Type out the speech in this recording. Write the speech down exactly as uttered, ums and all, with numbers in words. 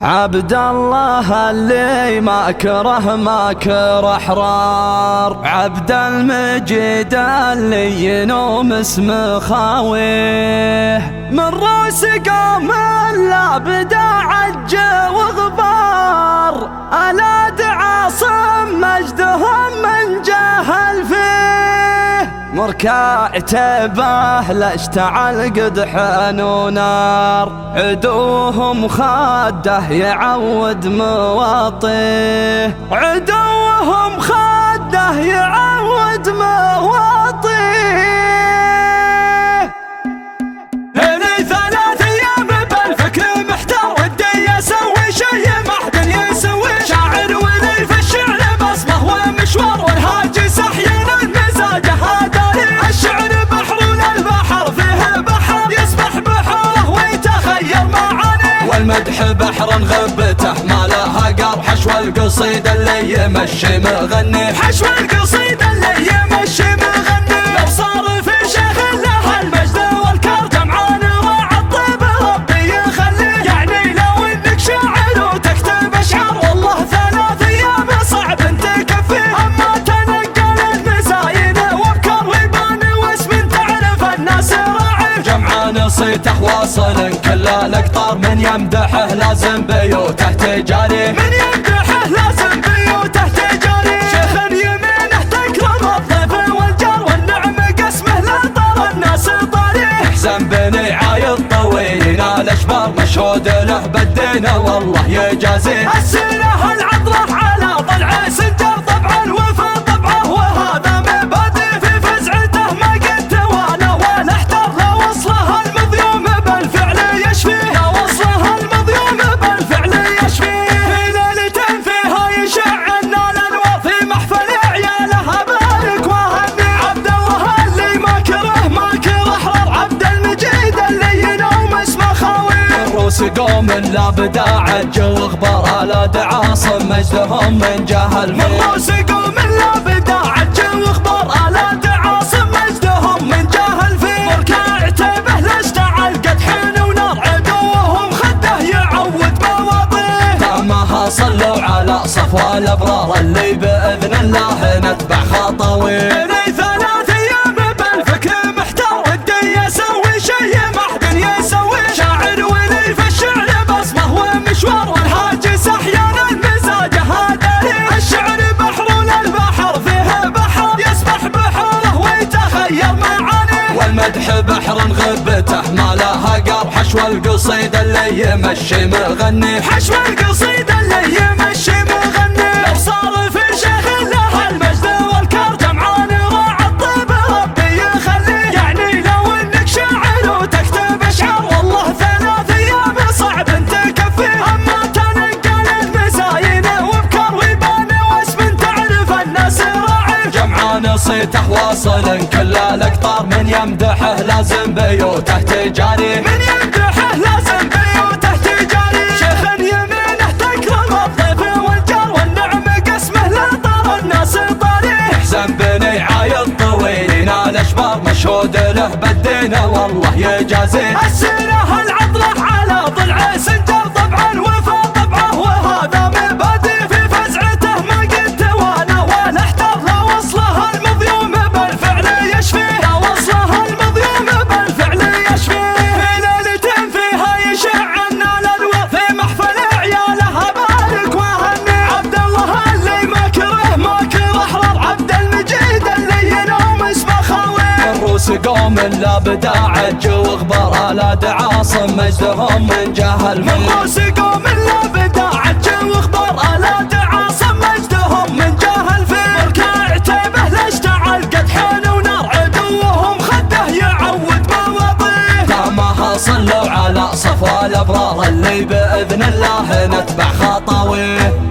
عبد الله اللي ما كره ما كره حرار، عبد المجيد اللي ينوم اسم خاويه، من روس قوم لا بدا عج وغبار، ألاد عاصم مجدهم من جهل فيه، مركعته لا اشتعل قدح ونار، عدوهم خاده يعود مواطيه، عدوهم خاده يعود مواطيه. هني ثلاث ايام بالفكر محتار، ودي يسوي شي ما حد يسوي، شاعر ولي في الشعر بصمه ومشوار، والهاجي سحيان المزاج هداري، الشعر بحر والبحر فيه بحر، يسبح بحره ويتخيل معانيه، والمدح بحر غبته ما لها قار، حشو القصيد اللي يمشي مغني، حشو القصيد اللي يمشي مغني، لو صار في شيخ له المجد والكار، جمعان وعطب ربي يخليه، يعني لو انك شاعر وتكتب اشعار، والله ثلاث ايام صعب تكفيه، اما تنقل المزاين وابكار ويبان واسم تعرف الناس راعي، جمعان صيته واصل كل الاقطار، من يمدحه لازم بيوته تجاري، من يمدحه لازم بيوته تجاري، شيخ يمينه تكرم الضيف والجار، والنعم قسمه لا طار الناس طاري، احسن بني عايض طويل ينال اشبار، مشهود له بالدين والله يجازيه، السيره العطره على ضلع سنجر، طبع الوفا طبعه وهذا مبادئ، في فزعته ما قد توالى ولا احتار، لو وصله المظلوم بالفعل يشفيه، لو وصله المظلوم بالفعل يشفيه، في ليلة فيها يشع النار الانوار، في محفل عيالها بارك وهني، عبد الله اللي ما كره ما كره حرار، عبد المجيد اللي ينوم اسمه خاوي، الروس قوم لا بدا عج وغبار، ألاد عاصم مجدهم من جهل فيه، من روس قوم لا بدا عج وغبار، ألاد عاصم مجدهم من جهل فيه، مركعته به لا اشتعل قدح ونار، عدوهم خده يعود مواطيه، دامها صلوا على صفوى الابرار اللي باذن الله نتبع خطويه، هني ثلاث ايام بالفكر محتار، ودي يسوي شي ما حد يسوي، شاعر ولي في الشعر بصمه ومشوار، والهاجي سحيان المزاج هداري، الشعر بحر والبحر فيه بحر، يسبح بحره ويتخيل معانيه، والمدح بحر غبته ما لها قار، حشو القصيد اللي يمشي مغني، حشو القصيد اللي يمشي مغني، لو صار في شيخ له المجد والكار، جمعان وعطب ربي يخليه، يعني لو انك شاعر وتكتب اشعار، والله ثلاث ايام صعب تكفيه، اما تنقل المزاين وابكار ويبان واسم تعرف الناس راعي، جمعان صيته واصل كل الاقطار، من يمدحه لازم بيوته تجاري، من يمدحه لازم بيوته تجاري، شيخ يمينه تكرم الضيف والجار، والنعم قسمه لا طار الناس طاري، احسن بني عايض طويل ينال اشبار، مشهود له بالدين والله يجازيه، السيره العطره على ضلع سنجر، طبع الوفا طبعه وهذا مبادئ، في فزعته ما قد توالى ولا احتار، لو وصله المظلوم بالفعل يشفيه، لو وصله المظلوم بالفعل يشفيه، في ليلة فيها يشع النار الانوار، في محفل عيالها بارك وهني، عبد الله اللي ما كره ما كره حرار، عبد المجيد اللي ينوم اسمه خاوي، الروس قوم لا بدا عج وغبار، ألاد عاصم مجدهم من جهل فيه، من روس قوم لا بدا عج وغبار، ألاد عاصم مجدهم من جهل فيه، مركعته به لا اشتعل قدح ونار، عدوهم خده يعود مواطيه، دامها صلوا على صفوى الابرار اللي باذن الله نتبع خطويه.